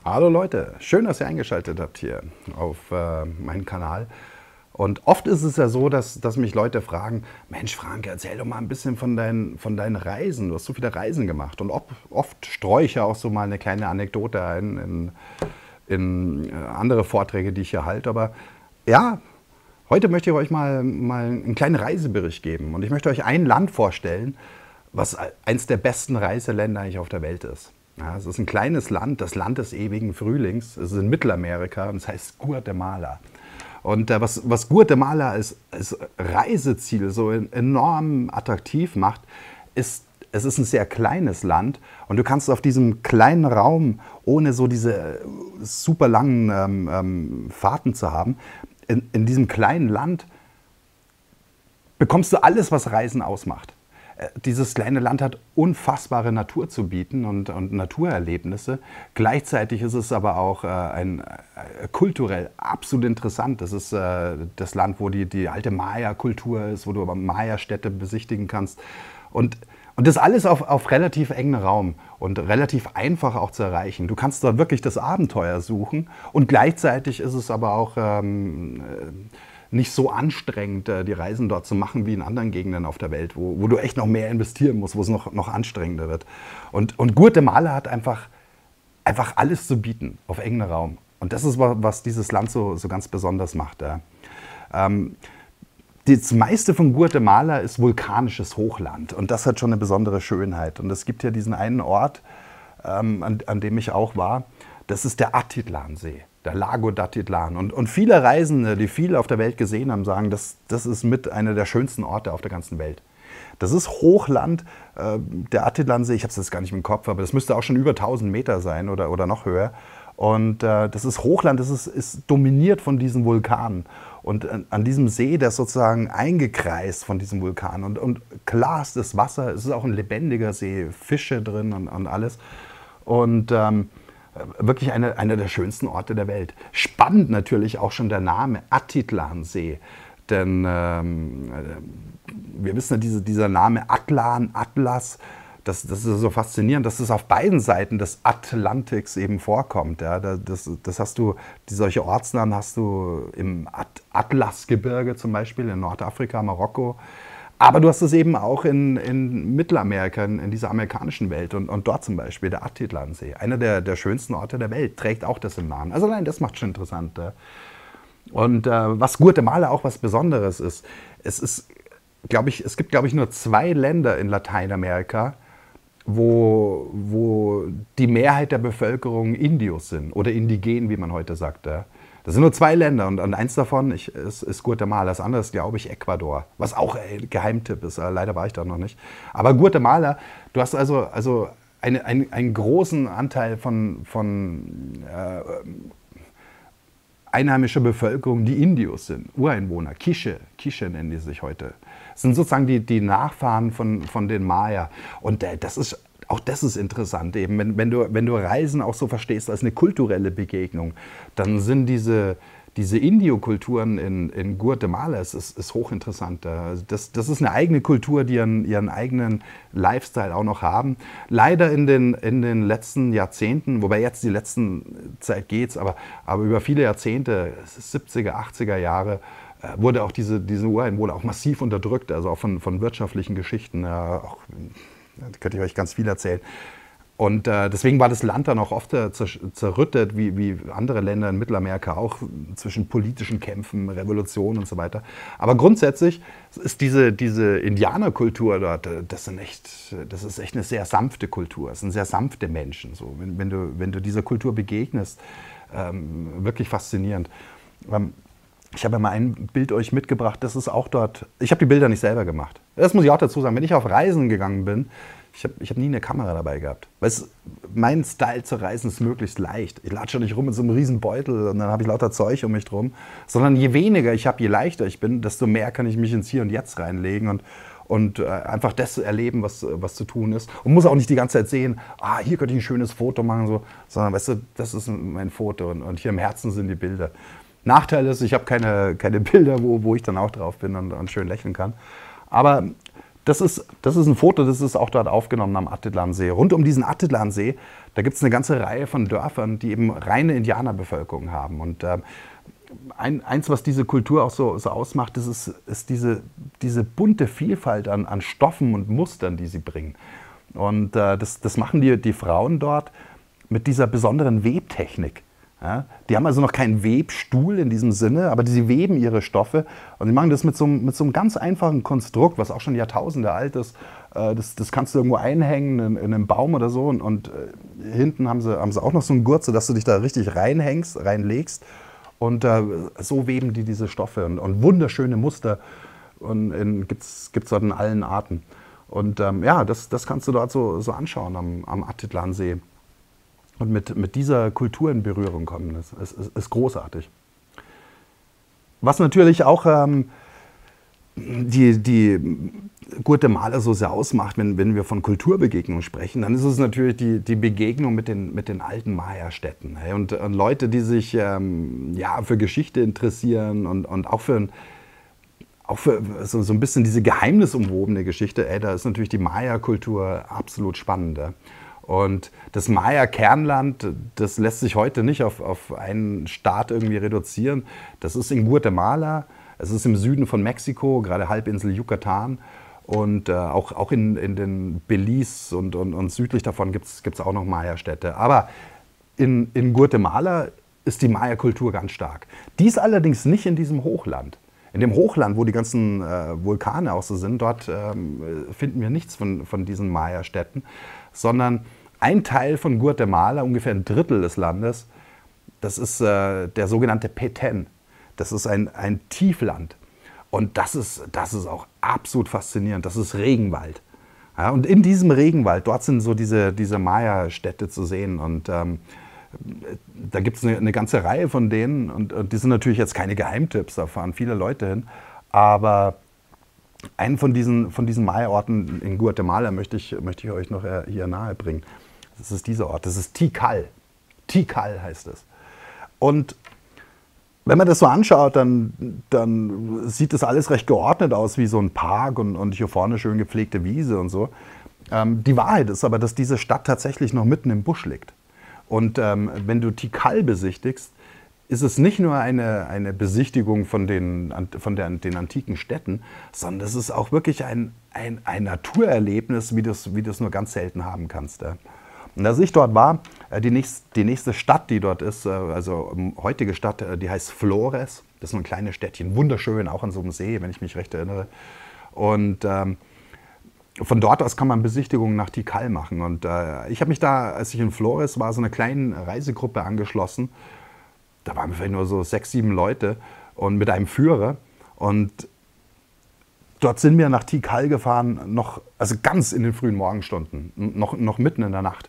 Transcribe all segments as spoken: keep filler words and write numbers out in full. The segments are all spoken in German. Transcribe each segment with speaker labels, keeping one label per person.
Speaker 1: Hallo Leute, schön, dass ihr eingeschaltet habt hier auf äh, meinen Kanal. Und oft ist es ja so, dass, dass mich Leute fragen, Mensch Frank, erzähl doch mal ein bisschen von deinen, von deinen Reisen. Du hast so viele Reisen gemacht. Und ob, oft streue ich ja auch so mal eine kleine Anekdote ein in, in äh, andere Vorträge, die ich hier halte. Aber ja, heute möchte ich euch mal, mal einen kleinen Reisebericht geben. Und ich möchte euch ein Land vorstellen, was eins der besten Reiseländer eigentlich auf der Welt ist. Ja, es ist ein kleines Land, das Land des ewigen Frühlings. Es ist in Mittelamerika und es heißt Guatemala. Und äh, was, was Guatemala als, als Reiseziel so enorm attraktiv macht, ist, es ist ein sehr kleines Land und du kannst auf diesem kleinen Raum, ohne so diese super langen ähm, ähm, Fahrten zu haben, in, in diesem kleinen Land bekommst du alles, was Reisen ausmacht. Dieses kleine Land hat unfassbare Natur zu bieten und, und Naturerlebnisse. Gleichzeitig ist es aber auch äh, ein, äh, kulturell absolut interessant. Das ist äh, das Land, wo die, die alte Maya-Kultur ist, wo du aber Maya-Städte besichtigen kannst. Und, und das alles auf, auf relativ engen Raum und relativ einfach auch zu erreichen. Du kannst dort wirklich das Abenteuer suchen und gleichzeitig ist es aber auch ähm, nicht so anstrengend, die Reisen dort zu machen wie in anderen Gegenden auf der Welt, wo, wo du echt noch mehr investieren musst, wo es noch, noch anstrengender wird. Und, und Guatemala hat einfach, einfach alles zu bieten auf engem Raum. Und das ist, was dieses Land so, so ganz besonders macht. Ja. Ähm, das meiste von Guatemala ist vulkanisches Hochland und das hat schon eine besondere Schönheit. Und es gibt ja diesen einen Ort, ähm, an, an dem ich auch war, das ist der Atitlansee. Der Lago d'Atitlan. Und, und viele Reisende, die viel auf der Welt gesehen haben, sagen, das, das ist mit einer der schönsten Orte auf der ganzen Welt. Das ist Hochland, äh, der Atitlansee, ich habe es jetzt gar nicht im Kopf, aber das müsste auch schon über tausend Meter sein oder, oder noch höher. Und äh, das ist Hochland, das ist, ist dominiert von diesen Vulkanen. Und an, an diesem See, der ist sozusagen eingekreist von diesem Vulkan. Und, und klar ist das Wasser, es ist auch ein lebendiger See, Fische drin und, und alles. Und ähm, wirklich einer eine der schönsten Orte der Welt. Spannend natürlich auch schon der Name Atitlansee. Denn ähm, wir wissen ja, diese, dieser Name Atlan, Atlas, das, das ist so faszinierend, dass es auf beiden Seiten des Atlantiks eben vorkommt. Ja. Das, das hast du, die, solche Ortsnamen hast du im At Atlasgebirge zum Beispiel, in Nordafrika, Marokko. Aber du hast es eben auch in, in Mittelamerika, in, in dieser amerikanischen Welt. Und, und dort zum Beispiel der Atitlansee, einer der, der schönsten Orte der Welt, trägt auch das im Namen. Also nein, das macht schon interessant. Und äh, was Guatemala auch was Besonderes ist, es ist, glaube ich, es gibt, glaube ich, nur zwei Länder in Lateinamerika, wo, wo die Mehrheit der Bevölkerung Indios sind oder Indigen, wie man heute sagt. Ja. Das sind nur zwei Länder und eins davon ich, ist, ist Guatemala, das andere ist, glaube ich, Ecuador, was auch ein Geheimtipp ist, leider war ich da noch nicht. Aber Guatemala, du hast also, also eine, ein, einen großen Anteil von, von äh, einheimischer Bevölkerung, die Indios sind, Ureinwohner, Quiche, Quiche nennen die sich heute. Das sind sozusagen die, die Nachfahren von, von den Maya und äh, das ist... Auch das ist interessant, eben, wenn, wenn, du, wenn du Reisen auch so verstehst als eine kulturelle Begegnung, dann sind diese, diese Indio-Kulturen in, in Guatemala, es ist, ist hochinteressant. Das, das ist eine eigene Kultur, die ihren, ihren eigenen Lifestyle auch noch haben. Leider in den, in den letzten Jahrzehnten, wobei jetzt die letzten Zeit geht's, aber, aber über viele Jahrzehnte, siebziger, achtziger Jahre, wurde auch diese, diese Ureinwohner auch massiv unterdrückt, also auch von, von wirtschaftlichen Geschichten, ja, auch, da könnte ich euch ganz viel erzählen. Und äh, deswegen war das Land dann auch oft zer zerrüttet, wie, wie andere Länder in Mittelamerika auch, zwischen politischen Kämpfen, Revolutionen und so weiter. Aber grundsätzlich ist diese, diese Indianerkultur dort, das, sind echt, das ist echt eine sehr sanfte Kultur. Es sind sehr sanfte Menschen. So. Wenn, wenn, du, wenn du dieser Kultur begegnest, ähm, wirklich faszinierend. Ähm, Ich habe ja mal ein Bild euch mitgebracht, das ist auch dort, ich habe die Bilder nicht selber gemacht. Das muss ich auch dazu sagen, wenn ich auf Reisen gegangen bin, ich habe ich hab nie eine Kamera dabei gehabt. Weil es, mein Style zu reisen ist möglichst leicht. Ich latsche nicht rum mit so einem riesen Beutel und dann habe ich lauter Zeug um mich drum. Sondern je weniger ich habe, je leichter ich bin, desto mehr kann ich mich ins Hier und Jetzt reinlegen und, und äh, einfach das erleben, was, was zu tun ist. Und muss auch nicht die ganze Zeit sehen, ah, hier könnte ich ein schönes Foto machen, so, sondern weißt du, das ist mein Foto und, und hier im Herzen sind die Bilder. Nachteil ist, ich habe keine, keine Bilder, wo, wo ich dann auch drauf bin und, und schön lächeln kann. Aber Das ist, das ist ein Foto, das ist auch dort aufgenommen am Atitlansee. Rund um diesen Atitlansee, da gibt es eine ganze Reihe von Dörfern, die eben reine Indianerbevölkerung haben. Und äh, ein, eins, was diese Kultur auch so, so ausmacht, das ist, ist diese, diese bunte Vielfalt an, an Stoffen und Mustern, die sie bringen. Und äh, das, das machen die, die Frauen dort mit dieser besonderen Webtechnik. Ja, die haben also noch keinen Webstuhl in diesem Sinne, aber sie weben ihre Stoffe und sie machen das mit so, mit so einem ganz einfachen Konstrukt, was auch schon Jahrtausende alt ist. Das, das kannst du irgendwo einhängen in, in einem Baum oder so und, und hinten haben sie, haben sie auch noch so einen Gurt, sodass du dich da richtig reinhängst, reinlegst und äh, so weben die diese Stoffe und, und wunderschöne Muster gibt es dort in allen Arten. Und ähm, ja, das, das kannst du dort so, so anschauen am, am Atitlansee. Und mit, mit dieser Kultur in Berührung kommen, das ist, ist, ist großartig. Was natürlich auch ähm, die, die Guatemala so sehr ausmacht, wenn, wenn wir von Kulturbegegnung sprechen, dann ist es natürlich die, die Begegnung mit den, mit den alten Maya-Städten. Und, und Leute, die sich ähm, ja, für Geschichte interessieren und, und auch für, auch für so, so ein bisschen diese geheimnisumwobene Geschichte, ey, da ist natürlich die Maya-Kultur absolut spannend. Ja. Und das Maya-Kernland, das lässt sich heute nicht auf, auf einen Staat irgendwie reduzieren. Das ist in Guatemala, es ist im Süden von Mexiko, gerade Halbinsel Yucatan. Und äh, auch, auch in, in den Belize und, und, und südlich davon gibt es auch noch Maya-Städte. Aber in, in Guatemala ist die Maya-Kultur ganz stark. Dies allerdings nicht in diesem Hochland. In dem Hochland, wo die ganzen äh, Vulkane auch so sind, dort ähm, finden wir nichts von, von diesen Maya-Städten, sondern ein Teil von Guatemala, ungefähr ein Drittel des Landes, das ist äh, der sogenannte Petén. Das ist ein, ein Tiefland. Und das ist, das ist auch absolut faszinierend. Das ist Regenwald. Ja, und in diesem Regenwald, dort sind so diese, diese Maya-Städte zu sehen. Und ähm, da gibt es eine, eine ganze Reihe von denen. Und, und die sind natürlich jetzt keine Geheimtipps, da fahren viele Leute hin. Aber einen von diesen, von diesen Maya-Orten in Guatemala möchte ich, möchte ich euch noch hier nahe bringen. Das ist dieser Ort, das ist Tikal. Tikal heißt es. Und wenn man das so anschaut, dann, dann sieht das alles recht geordnet aus, wie so ein Park und, und hier vorne schön gepflegte Wiese und so. Ähm, die Wahrheit ist aber, dass diese Stadt tatsächlich noch mitten im Busch liegt. Und ähm, wenn du Tikal besichtigst, ist es nicht nur eine, eine Besichtigung von, den, von der, den antiken Städten, sondern es ist auch wirklich ein, ein, ein Naturerlebnis, wie du es wie du es nur ganz selten haben kannst. Ja. Und als ich dort war, die nächste, die nächste Stadt, die dort ist, also heutige Stadt, die heißt Flores. Das ist so ein kleines Städtchen, wunderschön, auch an so einem See, wenn ich mich recht erinnere. Und ähm, von dort aus kann man Besichtigungen nach Tikal machen. Und äh, ich habe mich da, als ich in Flores war, so einer kleinen Reisegruppe angeschlossen. Da waren wir vielleicht nur so sechs, sieben Leute und mit einem Führer. Und dort sind wir nach Tikal gefahren, noch, also ganz in den frühen Morgenstunden, noch, noch mitten in der Nacht.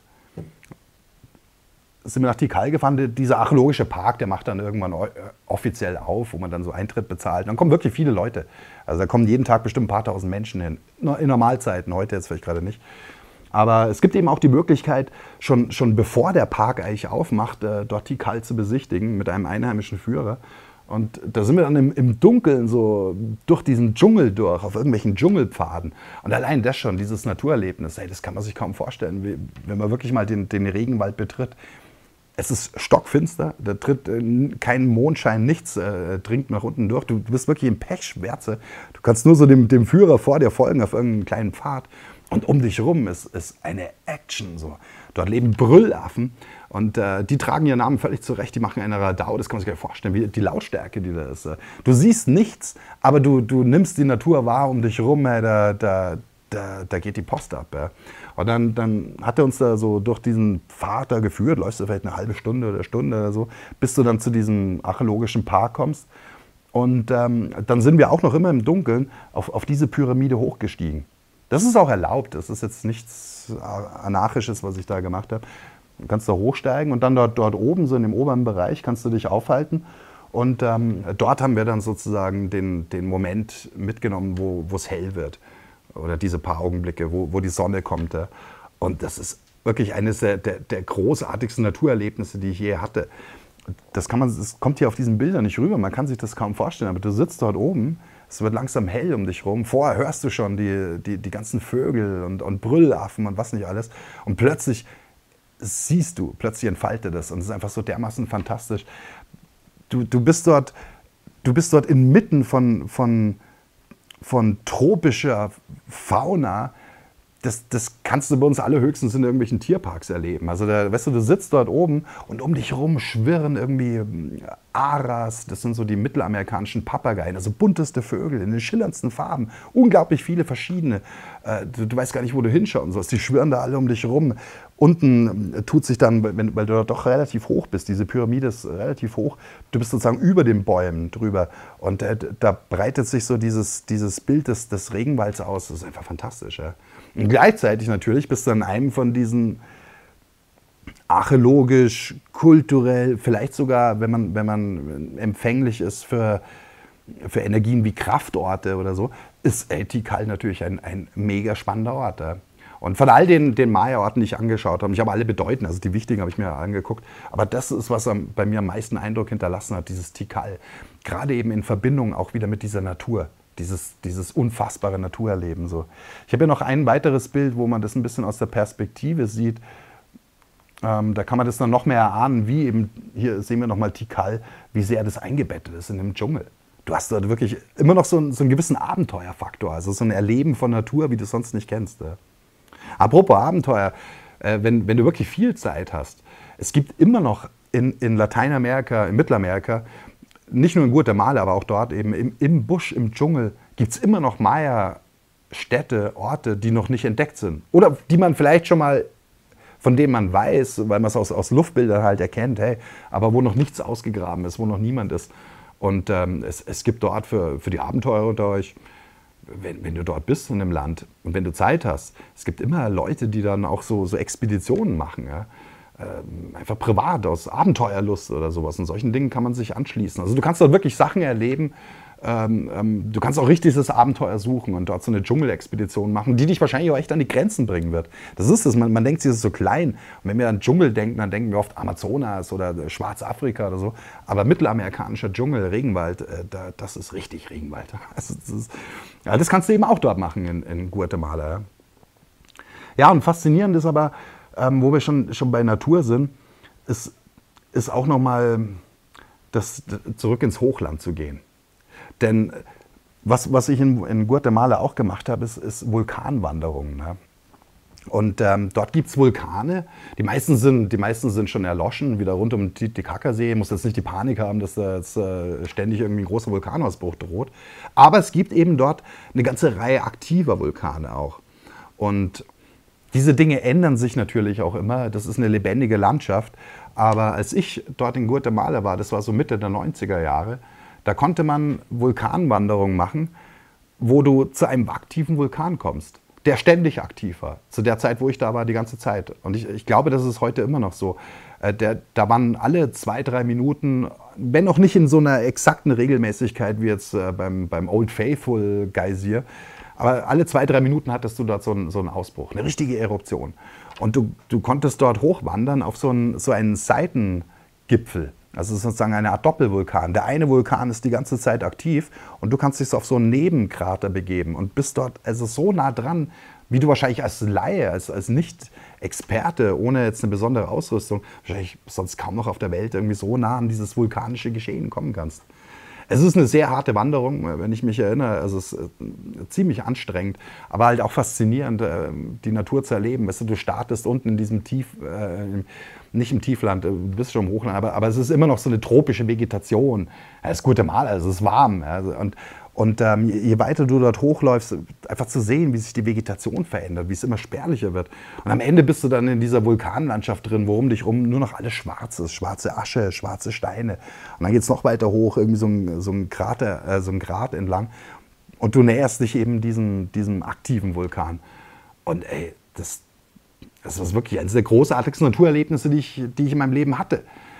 Speaker 1: Sind wir nach Tikal gefahren, dieser archäologische Park, der macht dann irgendwann offiziell auf, wo man dann so Eintritt bezahlt. Dann kommen wirklich viele Leute. Also da kommen jeden Tag bestimmt ein paar tausend Menschen hin. In Normalzeiten, heute jetzt vielleicht gerade nicht. Aber es gibt eben auch die Möglichkeit, schon, schon bevor der Park eigentlich aufmacht, äh, dort Tikal zu besichtigen mit einem einheimischen Führer. Und da sind wir dann im, im Dunkeln so durch diesen Dschungel durch, auf irgendwelchen Dschungelpfaden. Und allein das schon, dieses Naturerlebnis, hey, das kann man sich kaum vorstellen, wie, wenn man wirklich mal den, den Regenwald betritt. Es ist stockfinster, da tritt äh, kein Mondschein, nichts äh, dringt nach unten durch. Du, du bist wirklich im Pechschwärze. Du kannst nur so dem, dem Führer vor dir folgen auf irgendeinen kleinen Pfad. Und um dich rum ist, ist eine Action. So. Dort leben Brüllaffen und äh, die tragen ihren Namen völlig zurecht. Die machen eine Radau, das kann man sich gar nicht vorstellen, wie die Lautstärke, die da ist. Du siehst nichts, aber du, du nimmst die Natur wahr um dich rum. Hey, da, da, da, da geht die Post ab. Ja. Und dann, dann hat er uns da so durch diesen Pfad da geführt, läufst du vielleicht eine halbe Stunde oder Stunde oder so, bis du dann zu diesem archäologischen Park kommst. Und ähm, dann sind wir auch noch immer im Dunkeln auf, auf diese Pyramide hochgestiegen. Das ist auch erlaubt, das ist jetzt nichts Anarchisches, was ich da gemacht habe. Du kannst da hochsteigen und dann dort, dort oben, so in dem oberen Bereich, kannst du dich aufhalten. Und ähm, dort haben wir dann sozusagen den, den Moment mitgenommen, wo es hell wird. Oder diese paar Augenblicke, wo, wo die Sonne kommt. Und das ist wirklich eines der, der, der großartigsten Naturerlebnisse, die ich je hatte. Das, kann man, das kommt hier auf diesen Bildern nicht rüber, man kann sich das kaum vorstellen, aber du sitzt dort oben, es wird langsam hell um dich rum. Vorher hörst du schon die, die, die ganzen Vögel und, und Brüllaffen und was nicht alles. Und plötzlich siehst du, plötzlich entfaltet das. Und es ist einfach so dermaßen fantastisch. Du, du, bist, dort, du bist dort inmitten von, von, von tropischer Fauna. Das, das kannst du bei uns alle höchstens in irgendwelchen Tierparks erleben. Also da, weißt du, du sitzt dort oben und um dich herum schwirren irgendwie Aras, das sind so die mittelamerikanischen Papageien, also bunteste Vögel in den schillerndsten Farben, unglaublich viele verschiedene. Äh, du, du weißt gar nicht, wo du hinschauen sollst, die schwirren da alle um dich herum. Unten tut sich dann, wenn, weil du doch relativ hoch bist, diese Pyramide ist relativ hoch, du bist sozusagen über den Bäumen drüber und äh, da breitet sich so dieses, dieses Bild des, des Regenwalds aus, das ist einfach fantastisch. Ja. Und gleichzeitig natürlich bist du an einem von diesen archäologisch, kulturell, vielleicht sogar, wenn man, wenn man empfänglich ist für, für Energien wie Kraftorte oder so, ist El Tikal natürlich ein, ein mega spannender Ort. Ja. Und von all den, den Maya-Orten, die ich angeschaut habe, ich habe alle bedeuten, also die wichtigen habe ich mir angeguckt, aber das ist, was bei mir am meisten Eindruck hinterlassen hat, dieses Tikal. Gerade eben in Verbindung auch wieder mit dieser Natur. Dieses, dieses unfassbare Naturerleben. So. Ich habe ja noch ein weiteres Bild, wo man das ein bisschen aus der Perspektive sieht. Ähm, da kann man das dann noch mehr erahnen, wie eben, hier sehen wir nochmal Tikal, wie sehr das eingebettet ist in dem Dschungel. Du hast dort wirklich immer noch so einen, so einen gewissen Abenteuerfaktor, also so ein Erleben von Natur, wie du es sonst nicht kennst. Ja. Apropos Abenteuer, äh, wenn, wenn du wirklich viel Zeit hast, es gibt immer noch in, in Lateinamerika, in Mittelamerika, nicht nur in Guatemala, aber auch dort eben im, im Busch, im Dschungel, gibt es immer noch Maya-Städte, Orte, die noch nicht entdeckt sind. Oder die man vielleicht schon mal, von denen man weiß, weil man es aus, aus Luftbildern halt erkennt, hey, aber wo noch nichts ausgegraben ist, wo noch niemand ist. Und ähm, es, es gibt dort für, für die Abenteurer unter euch, wenn, wenn du dort bist in einem Land und wenn du Zeit hast, es gibt immer Leute, die dann auch so, so Expeditionen machen, ja? Einfach privat, aus Abenteuerlust oder sowas. Und solchen Dingen kann man sich anschließen. Also du kannst dort wirklich Sachen erleben. Ähm, ähm, du kannst auch richtig das Abenteuer suchen und dort so eine Dschungelexpedition machen, die dich wahrscheinlich auch echt an die Grenzen bringen wird. Das ist es. Man, man denkt, sie ist so klein. Und wenn wir an Dschungel denken, dann denken wir oft Amazonas oder Schwarzafrika oder so. Aber mittelamerikanischer Dschungel, Regenwald, äh, da, das ist richtig Regenwald. Also das, ist, ja, das kannst du eben auch dort machen in, in Guatemala. Ja. Ja, und faszinierend ist aber, Ähm, wo wir schon, schon bei Natur sind, ist, ist auch nochmal das, zurück ins Hochland zu gehen. Denn was, was ich in, in Guatemala auch gemacht habe, ist, ist Vulkanwanderungen. Ne? Und ähm, dort gibt es Vulkane, die meisten, sind, die meisten sind schon erloschen, wieder rund um den Titicacasee. Ich muss jetzt nicht die Panik haben, dass da jetzt, äh, ständig irgendwie ein großer Vulkanausbruch droht. Aber es gibt eben dort eine ganze Reihe aktiver Vulkane auch. Und diese Dinge ändern sich natürlich auch immer, das ist eine lebendige Landschaft, aber als ich dort in Guatemala war, das war so Mitte der neunziger Jahre, da konnte man Vulkanwanderungen machen, wo du zu einem aktiven Vulkan kommst, der ständig aktiv war, zu der Zeit, wo ich da war, die ganze Zeit. Und ich, ich glaube, das ist heute immer noch so. Äh, der, da waren alle zwei, drei Minuten, wenn auch nicht in so einer exakten Regelmäßigkeit wie jetzt äh, beim, beim Old Faithful Geysir, aber alle zwei, drei Minuten hattest du dort so einen, so einen Ausbruch, eine richtige Eruption. Und du, du konntest dort hochwandern auf so einen, so einen Seitengipfel. Also sozusagen eine Art Doppelvulkan. Der eine Vulkan ist die ganze Zeit aktiv und du kannst dich auf so einen Nebenkrater begeben und bist dort also so nah dran, wie du wahrscheinlich als Laie, als, als Nicht-Experte, ohne jetzt eine besondere Ausrüstung, wahrscheinlich sonst kaum noch auf der Welt irgendwie so nah an dieses vulkanische Geschehen kommen kannst. Es ist eine sehr harte Wanderung, wenn ich mich erinnere. Also es ist ziemlich anstrengend, aber halt auch faszinierend, die Natur zu erleben. Weißt du, du startest unten in diesem Tief, äh, nicht im Tiefland, du bist schon im Hochland, aber, aber es ist immer noch so eine tropische Vegetation. Es ist Guatemala, es ist warm. Also, und und ähm, je weiter du dort hochläufst, einfach zu sehen, wie sich die Vegetation verändert, wie es immer spärlicher wird. Und am Ende bist du dann in dieser Vulkanlandschaft drin, wo um dich rum nur noch alles schwarz ist. Schwarze Asche, schwarze Steine. Und dann geht es noch weiter hoch, irgendwie so ein, so ein Krater, äh, so ein Grat entlang. Und du näherst dich eben diesem, diesem aktiven Vulkan. Und ey, das, das ist wirklich eines der großartigsten Naturerlebnisse, die ich, die ich in meinem Leben hatte.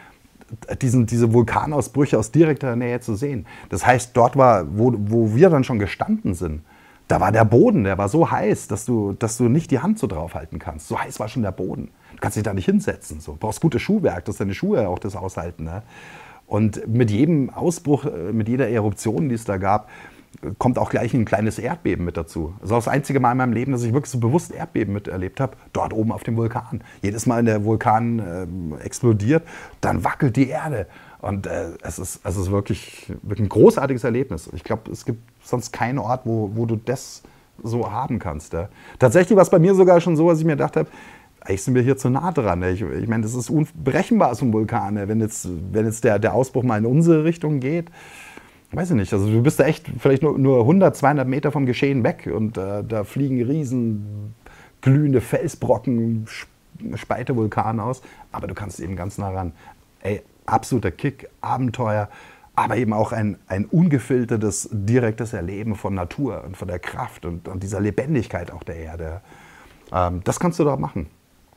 Speaker 1: Diesen, diese Vulkanausbrüche aus direkter Nähe zu sehen. Das heißt, dort war, wo, wo wir dann schon gestanden sind, da war der Boden, der war so heiß, dass du, dass du nicht die Hand so drauf halten kannst. So heiß war schon der Boden. Du kannst dich da nicht hinsetzen. So. Du brauchst gutes Schuhwerk, dass deine Schuhe auch das aushalten. Ne? Und mit jedem Ausbruch, mit jeder Eruption, die es da gab, kommt auch gleich ein kleines Erdbeben mit dazu. Das ist auch das einzige Mal in meinem Leben, dass ich wirklich so bewusst Erdbeben miterlebt habe, dort oben auf dem Vulkan. Jedes Mal, wenn der Vulkan äh, explodiert, dann wackelt die Erde. Und äh, es ist, es ist wirklich, wirklich ein großartiges Erlebnis. Ich glaube, es gibt sonst keinen Ort, wo, wo du das so haben kannst. Ja. Tatsächlich war es bei mir sogar schon so, dass ich mir gedacht habe, eigentlich sind wir hier zu nah dran. Ich, ich meine, das ist unberechenbar, so ein Vulkan. Wenn jetzt, wenn jetzt der, der Ausbruch mal in unsere Richtung geht, weiß ich nicht. Also du bist da echt vielleicht nur, nur hundert, zweihundert Meter vom Geschehen weg und äh, da fliegen riesen glühende Felsbrocken, speite Vulkan aus. Aber du kannst eben ganz nah ran. Ey, absoluter Kick, Abenteuer, aber eben auch ein, ein ungefiltertes, direktes Erleben von Natur und von der Kraft und, und dieser Lebendigkeit auch der Erde. Ähm, das kannst du dort machen.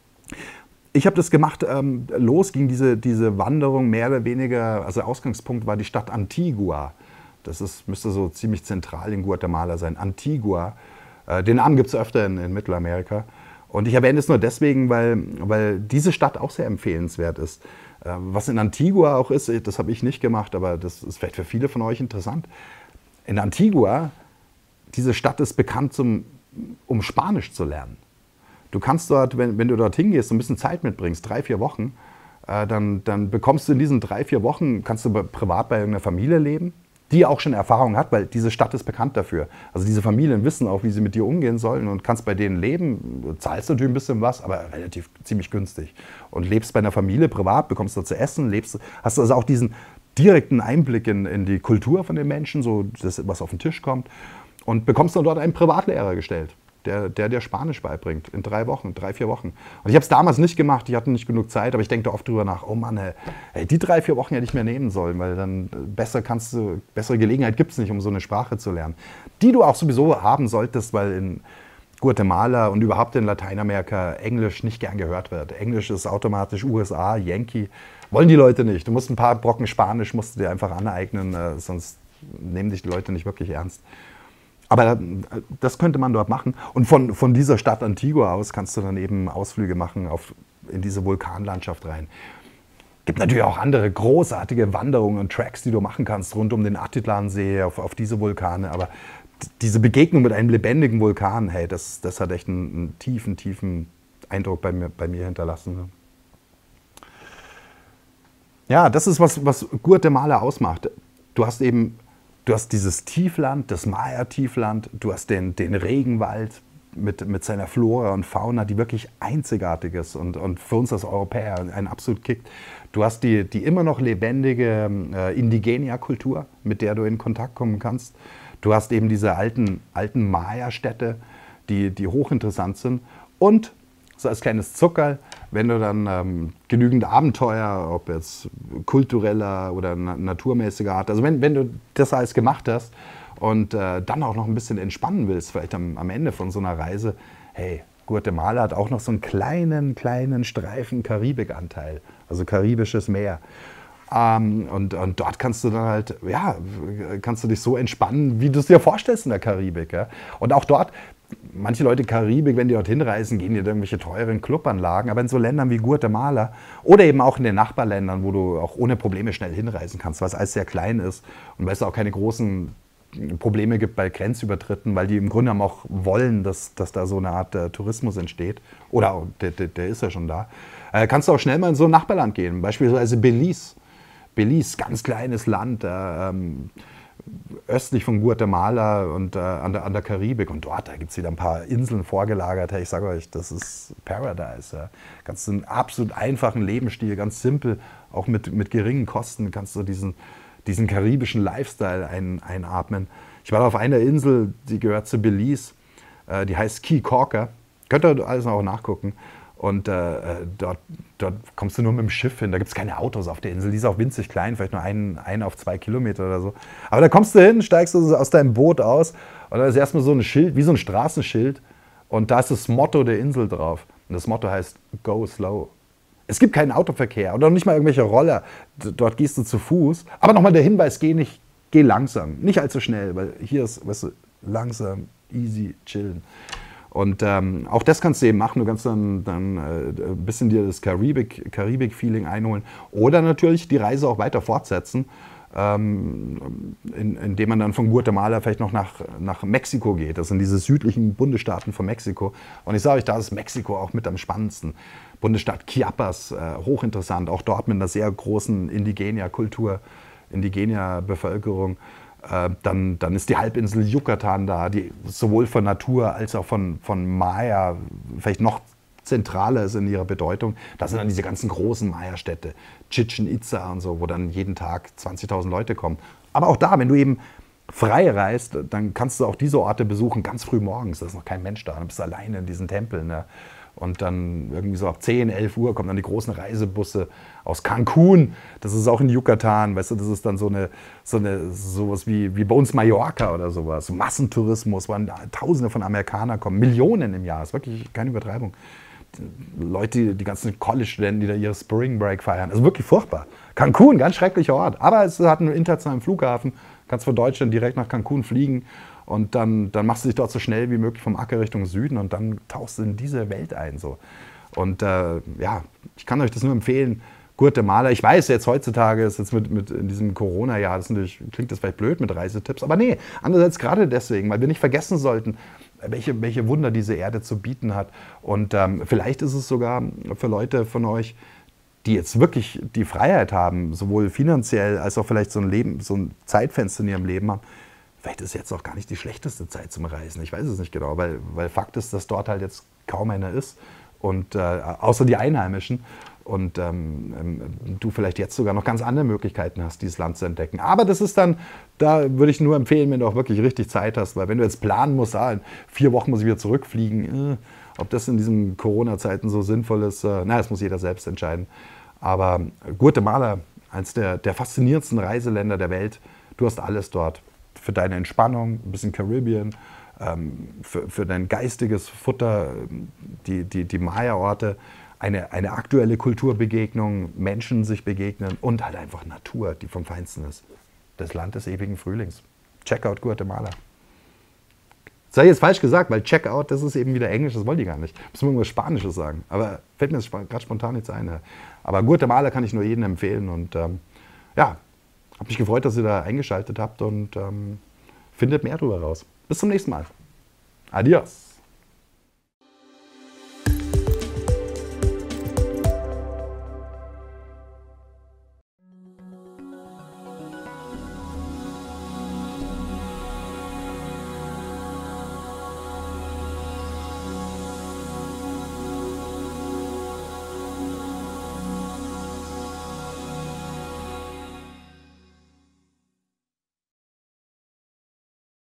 Speaker 1: Ich habe das gemacht, ähm, los ging diese, diese Wanderung mehr oder weniger, also Ausgangspunkt war die Stadt Antigua. Das ist, müsste so ziemlich zentral in Guatemala sein, Antigua. Äh, den Namen gibt es öfter in, in Mittelamerika. Und ich erwähne es nur deswegen, weil, weil diese Stadt auch sehr empfehlenswert ist. Äh, was in Antigua auch ist, das habe ich nicht gemacht, aber das ist vielleicht für viele von euch interessant. In Antigua, diese Stadt ist bekannt, zum, um Spanisch zu lernen. Du kannst dort, wenn, wenn du dorthin gehst, so ein bisschen Zeit mitbringst, drei, vier Wochen, äh, dann, dann bekommst du in diesen drei, vier Wochen, kannst du privat bei irgendeiner Familie leben, die auch schon Erfahrung hat, weil diese Stadt ist bekannt dafür. Also diese Familien wissen auch, wie sie mit dir umgehen sollen und kannst bei denen leben, du zahlst natürlich ein bisschen was, aber relativ ziemlich günstig. Und lebst bei einer Familie privat, bekommst dort zu essen, lebst, hast also auch diesen direkten Einblick in, in die Kultur von den Menschen, so das, was auf den Tisch kommt, und bekommst dann dort einen Privatlehrer gestellt. Der, der dir Spanisch beibringt, in drei Wochen, drei, vier Wochen. Und ich habe es damals nicht gemacht, ich hatte nicht genug Zeit, aber ich denke da oft drüber nach, oh Mann, ey, die drei, vier Wochen hätte ich mir nehmen sollen, weil dann besser kannst du, bessere Gelegenheit gibt es nicht, um so eine Sprache zu lernen. Die du auch sowieso haben solltest, weil in Guatemala und überhaupt in Lateinamerika Englisch nicht gern gehört wird. Englisch ist automatisch U S A, Yankee, wollen die Leute nicht. Du musst ein paar Brocken Spanisch, musst du dir einfach aneignen, äh, sonst nehmen dich die Leute nicht wirklich ernst. Aber das könnte man dort machen. Und von, von dieser Stadt Antigua aus kannst du dann eben Ausflüge machen auf, in diese Vulkanlandschaft rein. Es gibt natürlich auch andere großartige Wanderungen und Tracks, die du machen kannst, rund um den Atitlansee, auf, auf diese Vulkane. Aber diese Begegnung mit einem lebendigen Vulkan, hey, das, das hat echt einen, einen tiefen, tiefen Eindruck bei mir, bei mir hinterlassen. Ja, das ist, was, was Guatemala ausmacht. Du hast eben... Du hast dieses Tiefland, das Maya-Tiefland, du hast den, den Regenwald mit, mit seiner Flora und Fauna, die wirklich einzigartig ist und, und für uns als Europäer einen absolut kickt. Du hast die, die immer noch lebendige äh, Indigenia-Kultur, mit der du in Kontakt kommen kannst. Du hast eben diese alten, alten Maya-Städte, die, die hochinteressant sind. Und so als kleines Zuckerl, wenn du dann ähm, genügend Abenteuer, ob jetzt kultureller oder na naturmäßiger Art, also wenn, wenn du das alles gemacht hast und äh, dann auch noch ein bisschen entspannen willst, vielleicht am, am Ende von so einer Reise, hey, Guatemala hat auch noch so einen kleinen, kleinen Streifen Karibikanteil, also karibisches Meer. Ähm, und, und dort kannst du dann halt, ja, kannst du dich so entspannen, wie du es dir vorstellst in der Karibik. Ja? Und auch dort, manche Leute Karibik, wenn die dorthin reisen, gehen die in irgendwelche teuren Clubanlagen, aber in so Ländern wie Guatemala oder eben auch in den Nachbarländern, wo du auch ohne Probleme schnell hinreisen kannst, weil es alles sehr klein ist und weil es auch keine großen Probleme gibt bei Grenzübertritten, weil die im Grunde genommen auch wollen, dass, dass da so eine Art äh, Tourismus entsteht. Oder der, der, der ist ja schon da. Äh, kannst du auch schnell mal in so ein Nachbarland gehen, beispielsweise Belize. Belize, ganz kleines Land, äh, ähm, östlich von Guatemala und äh, an, der, an der Karibik. Und dort, da gibt es wieder ein paar Inseln vorgelagert. Hey, ich sage euch, das ist Paradise. Ja. Kannst du einen absolut einfachen Lebensstil, ganz simpel, auch mit, mit geringen Kosten, kannst du diesen, diesen karibischen Lifestyle ein, einatmen. Ich war auf einer Insel, die gehört zu Belize, äh, die heißt Caye Caulker. Könnt ihr alles auch nachgucken. Und äh, dort, dort kommst du nur mit dem Schiff hin. Da gibt es keine Autos auf der Insel. Die ist auch winzig klein, vielleicht nur ein, ein auf zwei Kilometer oder so. Aber da kommst du hin, steigst du aus deinem Boot aus und da ist erstmal so ein Schild, wie so ein Straßenschild. Und da ist das Motto der Insel drauf. Und das Motto heißt Go Slow. Es gibt keinen Autoverkehr oder nicht mal irgendwelche Roller. Dort gehst du zu Fuß. Aber nochmal der Hinweis, geh, nicht, geh langsam. Nicht allzu schnell, weil hier ist, weißt du, langsam, easy, chillen. Und ähm, auch das kannst du eben machen. Du kannst dann, dann äh, ein bisschen dir das Karibik, Karibik-Feeling einholen. Oder natürlich die Reise auch weiter fortsetzen. ähm, in, indem man dann von Guatemala vielleicht noch nach, nach Mexiko geht. Das sind diese südlichen Bundesstaaten von Mexiko. Und ich sage euch, da ist Mexiko auch mit am spannendsten. Bundesstaat Chiapas, äh, hochinteressant, auch dort mit einer sehr großen Indigenia-Kultur, Indigenia-Bevölkerung. Äh, dann, dann ist die Halbinsel Yucatan da, die sowohl von Natur als auch von, von Maya vielleicht noch zentraler ist in ihrer Bedeutung. Das sind dann diese ganzen großen Maya-Städte, Chichen Itza und so, wo dann jeden Tag zwanzigtausend Leute kommen. Aber auch da, wenn du eben frei reist, dann kannst du auch diese Orte besuchen, ganz früh morgens, da ist noch kein Mensch da, dann bist du alleine in diesen Tempeln. Ne? Und dann irgendwie so ab zehn, elf Uhr kommen dann die großen Reisebusse aus Cancun. Das ist auch in Yucatan, weißt du, das ist dann so eine, so eine sowas wie, wie bei uns Mallorca oder sowas. Massentourismus, wo Tausende von Amerikanern kommen, Millionen im Jahr, ist wirklich keine Übertreibung. Leute, die ganzen College-Studenten, die da ihre Spring Break feiern. Also wirklich furchtbar. Cancun, ganz schrecklicher Ort. Aber es hat einen internationalen Flughafen. Kannst von Deutschland direkt nach Cancun fliegen. Und dann, dann machst du dich dort so schnell wie möglich vom Acker Richtung Süden. Und dann tauchst du in diese Welt ein. So. Und äh, ja, ich kann euch das nur empfehlen. Guatemala, ich weiß jetzt heutzutage, ist jetzt mit, mit in diesem Corona-Jahr, das natürlich, klingt das vielleicht blöd mit Reisetipps. Aber nee, andererseits gerade deswegen, weil wir nicht vergessen sollten, Welche, welche Wunder diese Erde zu bieten hat. Und ähm, vielleicht ist es sogar für Leute von euch, die jetzt wirklich die Freiheit haben, sowohl finanziell als auch vielleicht so ein Leben, so ein Zeitfenster in ihrem Leben haben, vielleicht ist jetzt auch gar nicht die schlechteste Zeit zum Reisen. Ich weiß es nicht genau, weil, weil Fakt ist, dass dort halt jetzt kaum einer ist, und, äh, außer die Einheimischen. Und ähm, ähm, du vielleicht jetzt sogar noch ganz andere Möglichkeiten hast, dieses Land zu entdecken. Aber das ist dann, da würde ich nur empfehlen, wenn du auch wirklich richtig Zeit hast, weil wenn du jetzt planen musst, ah, in vier Wochen muss ich wieder zurückfliegen, äh, ob das in diesen Corona-Zeiten so sinnvoll ist, äh, na, das muss jeder selbst entscheiden. Aber Guatemala, eines der, der faszinierendsten Reiseländer der Welt, du hast alles dort. Für deine Entspannung, ein bisschen Karibien, ähm, für, für dein geistiges Futter, die, die, die Maya-Orte, Eine, eine aktuelle Kulturbegegnung, Menschen sich begegnen und halt einfach Natur, die vom Feinsten ist. Das Land des ewigen Frühlings. Checkout Guatemala. Das habe ich jetzt falsch gesagt, weil Checkout, das ist eben wieder Englisch, das wollte ich gar nicht. Müssen wir irgendwas Spanisches sagen. Aber fällt mir gerade spontan nichts ein. Aber Guatemala kann ich nur jedem empfehlen. Und ähm, ja, habe mich gefreut, dass ihr da eingeschaltet habt, und ähm, findet mehr darüber raus. Bis zum nächsten Mal. Adios.